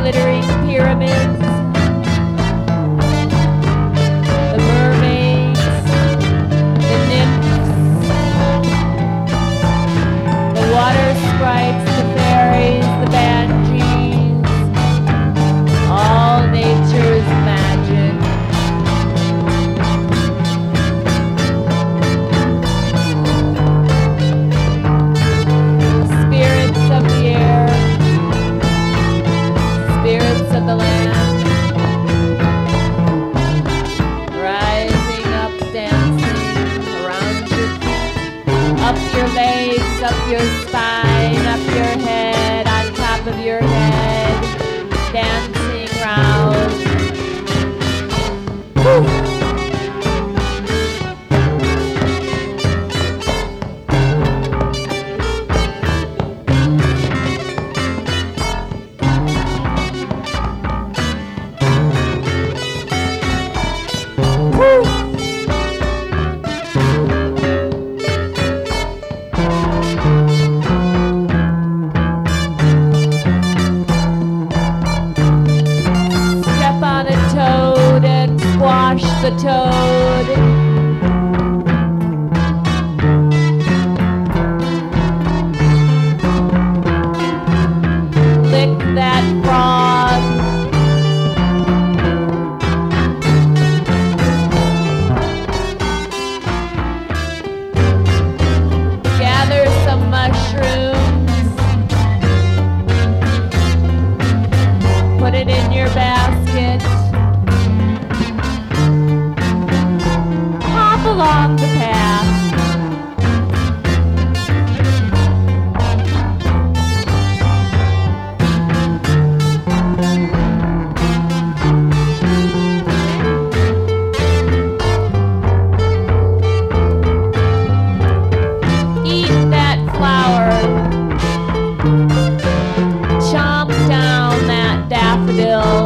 glittering pyramids, the mermaids, the nymphs, the water sprites, the fairies, the banshees, all nature's magic. Spirits of the air, spirits of the land, rising up, dancing around your feet, up your legs, up your spine, up your head, on top of your head, dancing round. Woo. Step on a toad and squash the toad. Lick that frog. Gather some mushrooms. Put it in your basket. Hop along the path. Eat that flower. Chomp down that daffodil.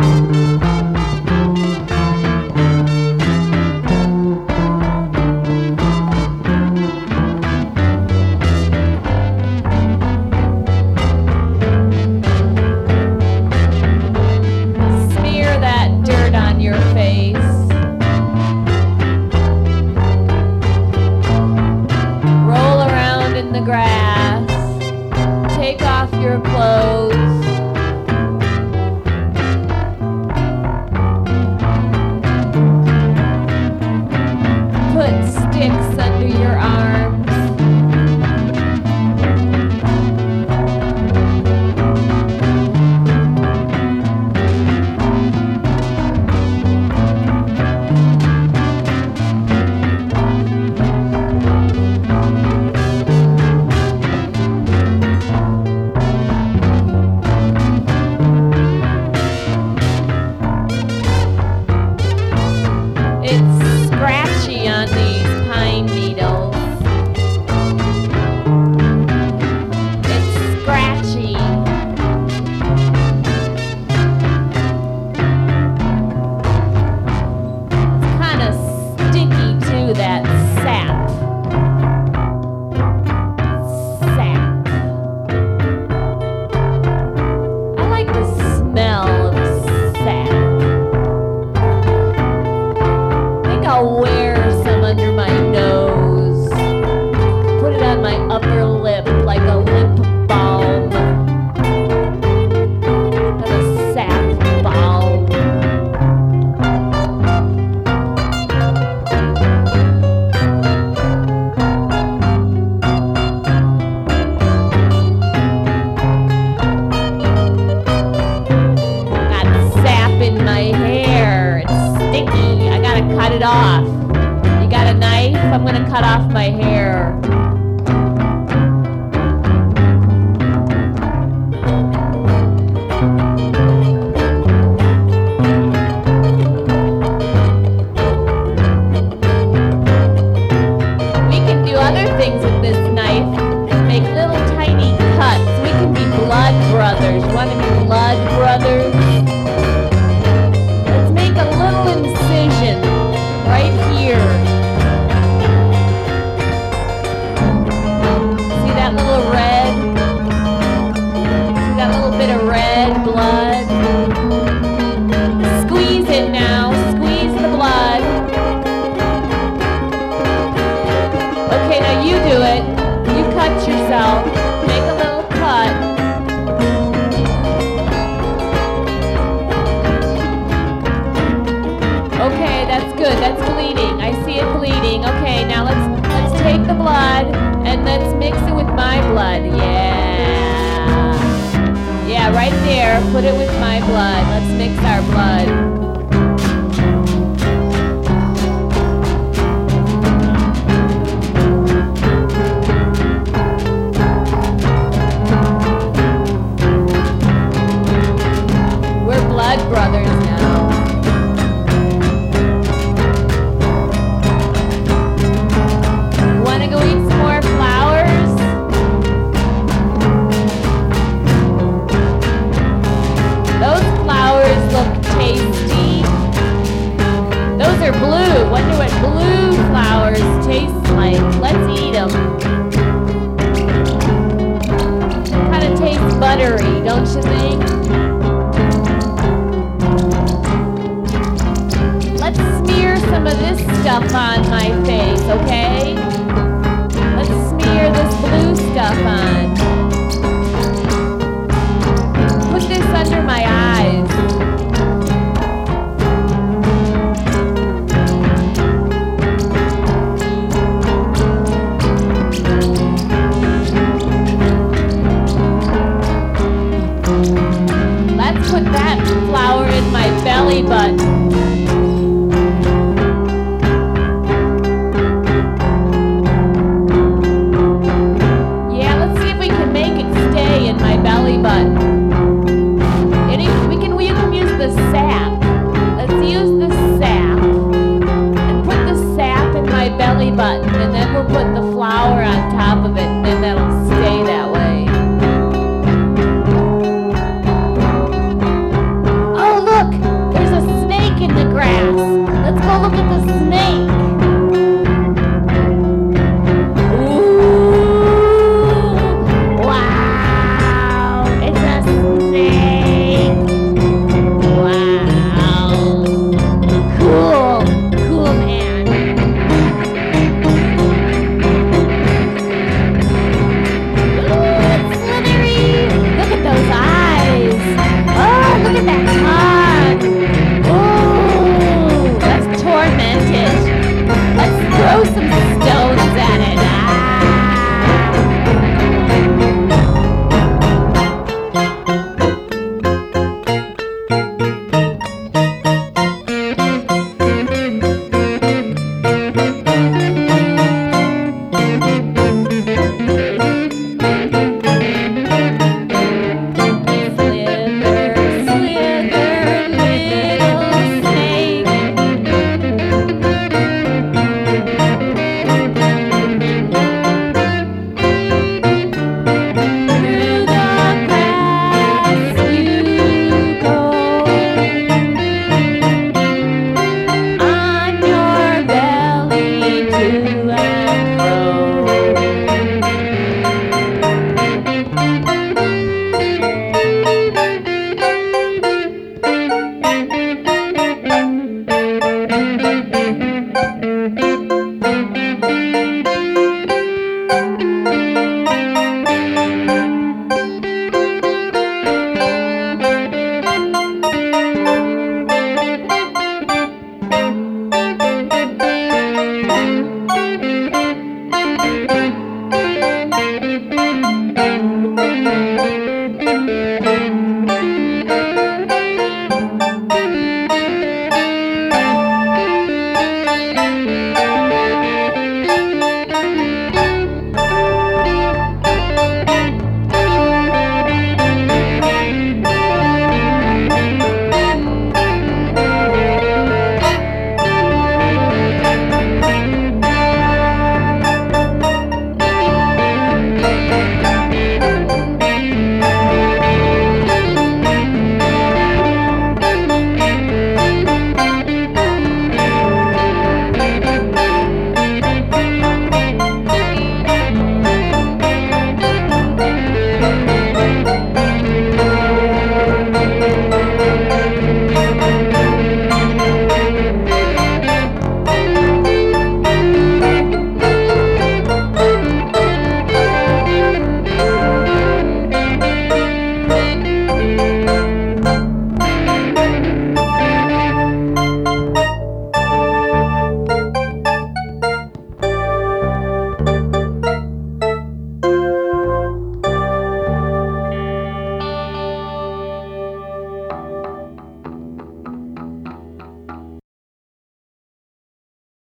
Smear that dirt on your face. Roll around in the grass. Take off your clothes. Put sticks under your arms. It's scratchy on these pine needles. It's scratchy. It's kind of sticky too, that sap. Sap. I like the smell of sap. I'll wear some under my nose. Put it on my upper lip like a lip balm. Have a sap balm. Got sap in my hair. It's sticky. I gotta cut it off. You got a knife? I'm gonna cut off my hair. We can do other things with this knife. Make little tiny cuts. We can be blood brothers. You wanna be blood brothers? Let's make a little incision right here. hair, put it with my blood. Let's mix our blood. Brothers now. Wanna go eat some more flowers? Those flowers look tasty. Those are blue. Wonder what blue flowers taste like. Let's eat them. Kind of tastes buttery, don't you think? Let's smear some of this stuff on my face, okay? Let's smear this blue stuff on. Put this under my eyes. Let's put that flower in my belly button.